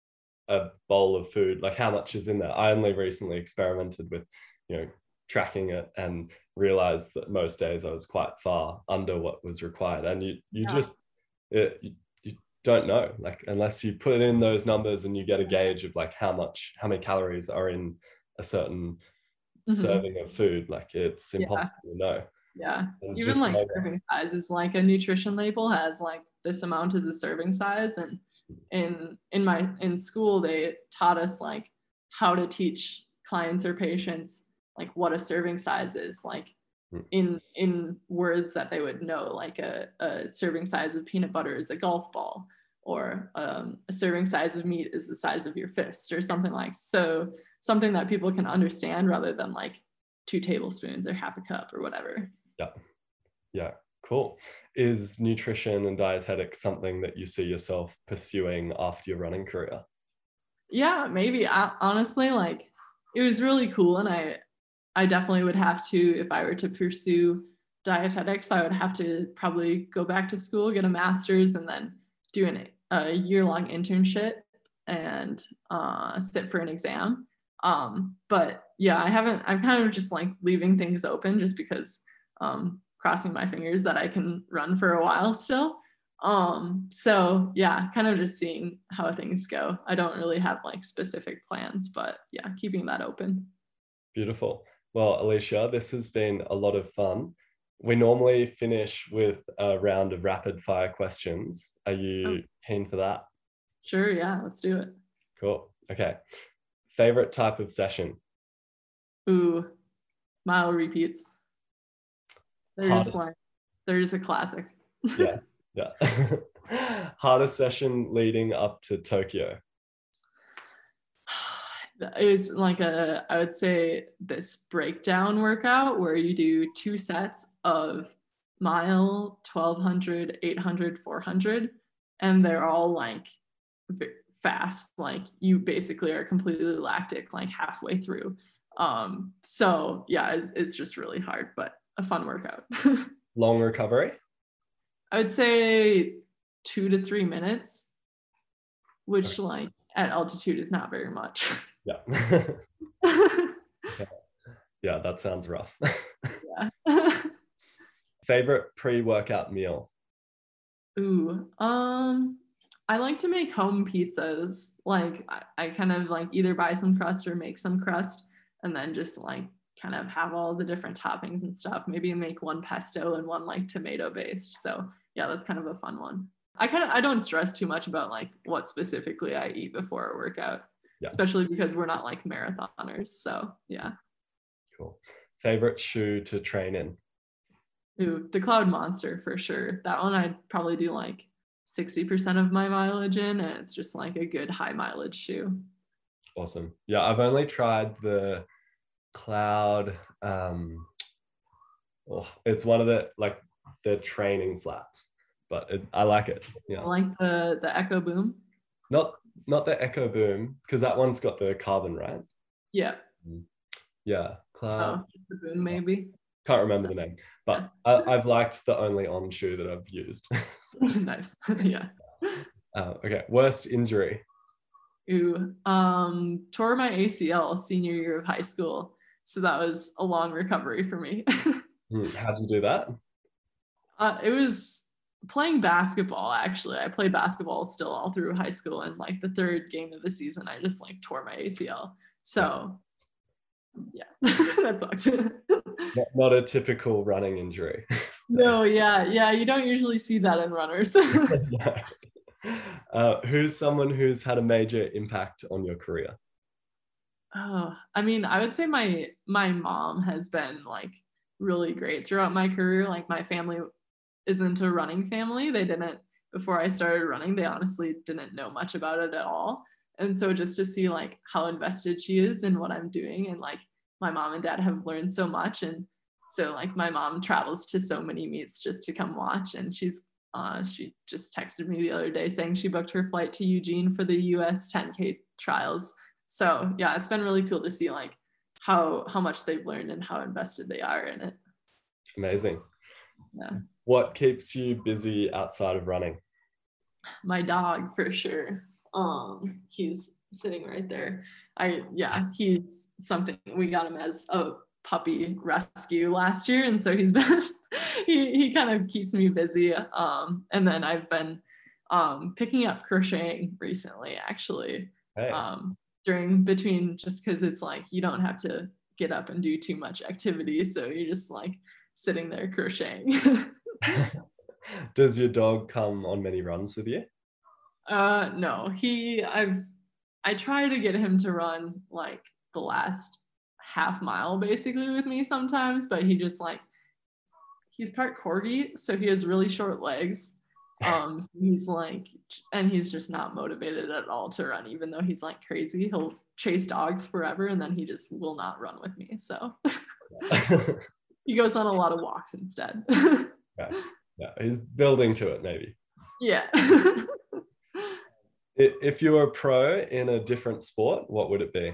a bowl of food, like how much is in there. I only recently experimented with, you know, tracking it and realized that most days I was quite far under what was required. And you just, you don't know, like, unless you put in those numbers and you get a gauge of like how many calories are in a certain serving of food, like it's impossible to know. Yeah, And even like serving sizes, like a nutrition label has like this amount is a serving size. And in school they taught us like how to teach clients or patients like what a serving size is, like in words that they would know, like a serving size of peanut butter is a golf ball, or a serving size of meat is the size of your fist, or something like so, something that people can understand rather than like 2 tablespoons or half a cup or whatever. Yeah, cool. Is nutrition and dietetics something that you see yourself pursuing after your running career? Yeah, maybe. Honestly, like it was really cool, and I definitely would have to, if I were to pursue dietetics, I would have to probably go back to school, get a master's, and then do a year-long internship and sit for an exam. But yeah, I'm kind of just like leaving things open just because crossing my fingers that I can run for a while still. So yeah, kind of just seeing how things go. I don't really have like specific plans, but yeah, keeping that open. Beautiful. Well, Alicia, this has been a lot of fun. We normally finish with a round of rapid fire questions. Are you keen for that? Sure, yeah, let's do it. Cool. Okay. Favorite type of session? Ooh, mile repeats. There's a classic. Yeah. Hardest session leading up to Tokyo? It was like I would say this breakdown workout where you do 2 sets of mile, 1200, 800, 400, and they're all like fast. Like you basically are completely lactic like halfway through. So yeah, it's just really hard, but a fun workout. Long recovery? I would say 2 to 3 minutes, which like at altitude is not very much. Yeah. Yeah, that sounds rough. Yeah. Favorite pre-workout meal? Ooh, I like to make home pizzas. Like I kind of like either buy some crust or make some crust and then just like kind of have all the different toppings and stuff. Maybe make one pesto and one like tomato based. So yeah, that's kind of a fun one. I don't stress too much about like what specifically I eat before a workout, Yeah. especially because we're not like marathoners. So yeah. Cool. Favorite shoe to train in? Ooh, the Cloud Monster for sure. That one I'd probably do like 60% of my mileage in, and it's just like a good high mileage shoe. Awesome. Yeah, I've only tried the Cloud. It's one of the training flats, but I like it. Yeah. I like the Echo Boom. Not the Echo Boom, because that one's got the carbon, right? Yeah. Yeah. Cloud. Oh, the Boom maybe. Can't remember the name, but yeah. I've liked the only on shoe that I've used. Nice. Yeah. Okay. Worst injury? Ooh, tore my ACL senior year of high school. So that was a long recovery for me. How'd you do that? It was playing basketball, actually. I played basketball still all through high school, and like the third game of the season, I just like tore my ACL. So yeah, that sucked. Not a typical running injury. No, yeah, you don't usually see that in runners. Who's someone who's had a major impact on your career? Oh, I mean, I would say my mom has been like really great throughout my career. Like my family isn't a running family. They didn't, before I started running, they honestly didn't know much about it at all. And so just to see like how invested she is in what I'm doing, and like my mom and dad have learned so much. And so like my mom travels to so many meets just to come watch. And she just texted me the other day saying she booked her flight to Eugene for the US 10K trials. So yeah, it's been really cool to see like how much they've learned and how invested they are in it. Amazing. Yeah. What keeps you busy outside of running? My dog for sure. He's sitting right there. He's something. We got him as a puppy rescue last year, and so he's been he kind of keeps me busy. And then I've been picking up crocheting recently, actually. Hey. Between just because it's like you don't have to get up and do too much activity, so you're just like sitting there crocheting. Does your dog come on many runs with you? No, I try to get him to run like the last half mile basically with me sometimes, but he just like, he's part corgi, so he has really short legs. So he's like, and he's just not motivated at all to run, even though he's like crazy. He'll chase dogs forever and then he just will not run with me. So he goes on a lot of walks instead. Yeah, he's building to it maybe. Yeah. If you were a pro in a different sport, what would it be?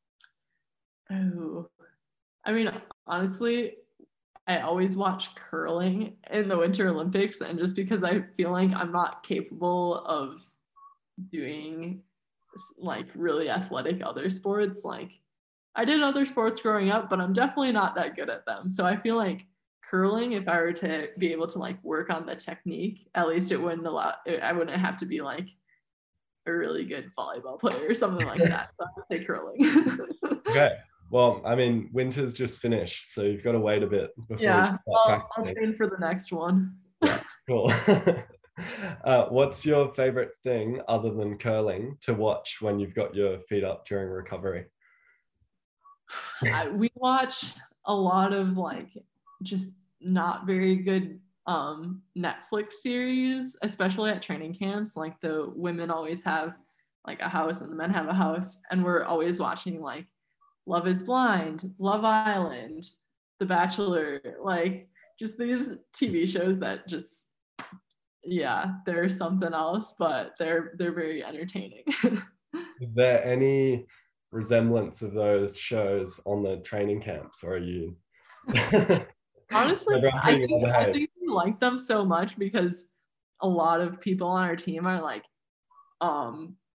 Oh, I mean, honestly, I always watch curling in the Winter Olympics, and just because I feel like I'm not capable of doing like really athletic other sports. Like I did other sports growing up, but I'm definitely not that good at them. So I feel like curling, if I were to be able to like work on the technique, at least I wouldn't have to be like a really good volleyball player or something like that. So I would say curling. Okay. Well, I mean, winter's just finished, so you've got to wait a bit before. Yeah, I'll train for the next one. Yeah, cool. What's your favorite thing other than curling to watch when you've got your feet up during recovery? We watch a lot of like just not very good Netflix series, especially at training camps. Like the women always have like a house and the men have a house, and we're always watching like Love is Blind, Love Island, The Bachelor, like just these TV shows that just, yeah, they're something else, but they're very entertaining. Is there any resemblance of those shows on the training camps, or are you? Honestly, I think we like them so much because a lot of people on our team are like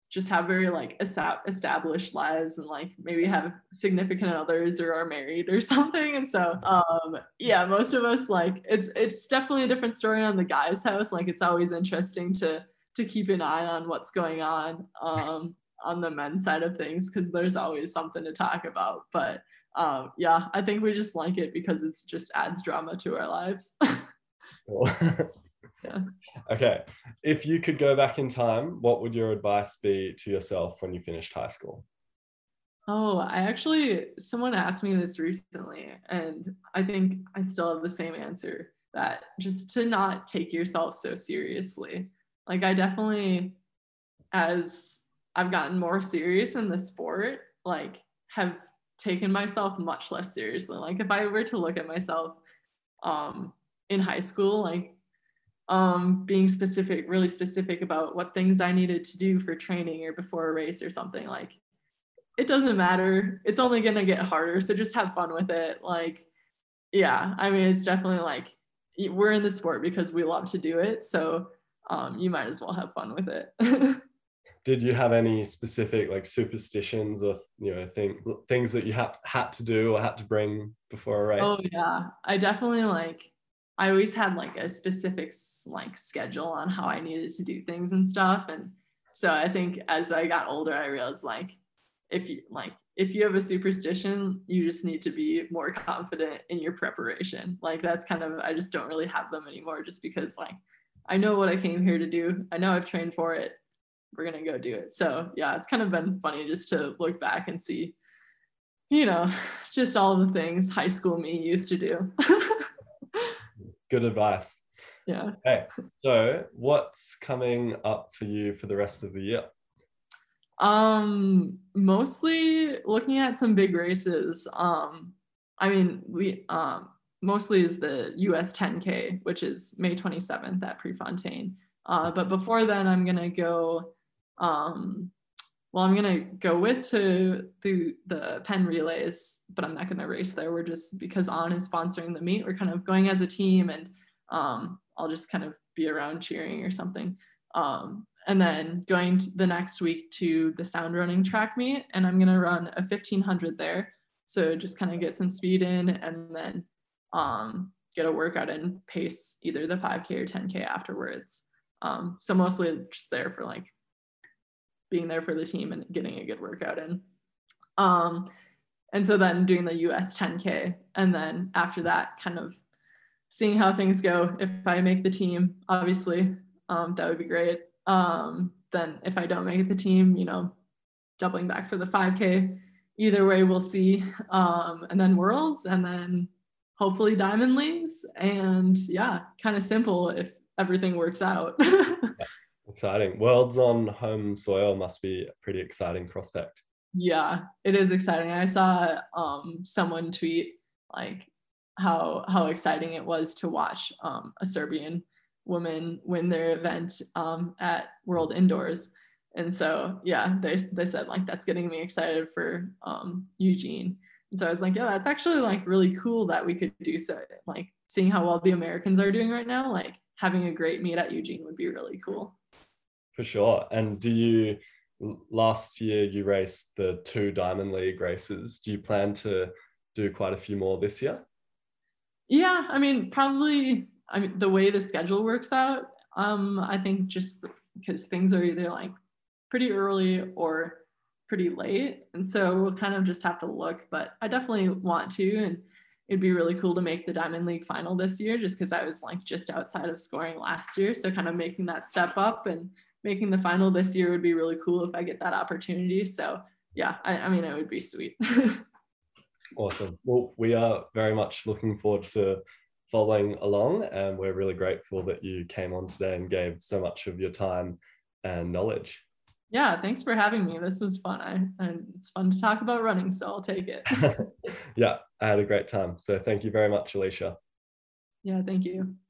just have very like established lives and like maybe have significant others or are married or something. And so yeah, most of us like it's definitely a different story on the guy's house. Like it's always interesting to keep an eye on what's going on the men's side of things, because there's always something to talk about. But yeah, I think we just like it because it's just adds drama to our lives. Cool. Yeah. Okay. If you could go back in time, what would your advice be to yourself when you finished high school? Oh, someone asked me this recently, and I think I still have the same answer, that just to not take yourself so seriously. Like, I definitely, as I've gotten more serious in the sport, like, have taken myself much less seriously. Like, if I were to look at myself in high school, like, being really specific about what things I needed to do for training or before a race or something, like, it doesn't matter. It's only going to get harder. So just have fun with it. Like, yeah, I mean, it's definitely like we're in the sport because we love to do it. So you might as well have fun with it. Did you have any specific like superstitions or things that you had to do or had to bring before a race? Oh yeah, I definitely like. I always had like a specific like schedule on how I needed to do things and stuff, and so I think as I got older, I realized like if you have a superstition, you just need to be more confident in your preparation. Like that's kind of, I just don't really have them anymore, just because like I know what I came here to do. I know I've trained for it. We're gonna go do it. So yeah, it's kind of been funny just to look back and see, just all the things high school me used to do. Good advice. Yeah. Okay, so what's coming up for you for the rest of the year? Mostly looking at some big races. I mean, we mostly is the US 10K, which is May 27th at Prefontaine. But before then, I'm gonna go. I'm gonna go to the Penn Relays, but I'm not gonna race there. We're just, because On is sponsoring the meet, we're kind of going as a team, and I'll just kind of be around cheering or something. And then going the next week to the Sound Running track meet, and I'm gonna run a 1500 there. So just kind of get some speed in, and then get a workout and pace either the 5K or 10K afterwards. So mostly just there for like being there for the team and getting a good workout in. And so then doing the US 10K, and then after that, kind of seeing how things go. If I make the team, obviously, that would be great. Then if I don't make the team, doubling back for the 5K. Either way, we'll see. And then Worlds, and then hopefully Diamond Leagues. And yeah, kind of simple if everything works out. Exciting. Worlds on home soil must be a pretty exciting prospect. Yeah, it is exciting. I saw someone tweet like how exciting it was to watch a Serbian woman win their event at World Indoors. And so yeah, they said like that's getting me excited for Eugene. And so I was like, yeah, that's actually like really cool that we could do so. Like seeing how well the Americans are doing right now, like having a great meet at Eugene would be really cool. For sure. And last year you raced the 2 Diamond League races. Do you plan to do quite a few more this year? Yeah, I mean, probably, the way the schedule works out, I think just because things are either like pretty early or pretty late. And so we'll kind of just have to look, but I definitely want to. And it'd be really cool to make the Diamond League final this year, just because I was like just outside of scoring last year. So kind of making that step up and making the final this year would be really cool if I get that opportunity. So yeah, I mean, it would be sweet. Awesome. Well, we are very much looking forward to following along, and we're really grateful that you came on today and gave so much of your time and knowledge. Yeah, thanks for having me. This was fun. And it's fun to talk about running, so I'll take it. Yeah, I had a great time. So thank you very much, Alicia. Yeah, thank you.